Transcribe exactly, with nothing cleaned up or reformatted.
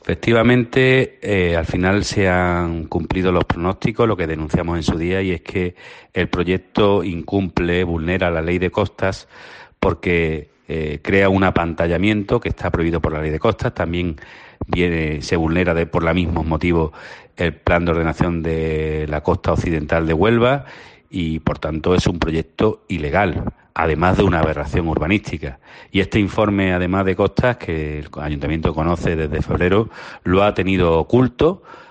Efectivamente, eh, al final se han cumplido los pronósticos, lo que denunciamos en su día, y es que el proyecto incumple, vulnera la ley de costas porque eh, crea un apantallamiento que está prohibido por la ley de costas. También viene, se vulnera de, por los mismos motivos el plan de ordenación de la costa occidental de Huelva y, por tanto, es un proyecto ilegal, además de una aberración urbanística. Y este informe, además de costas, que el Ayuntamiento conoce desde febrero, lo ha tenido oculto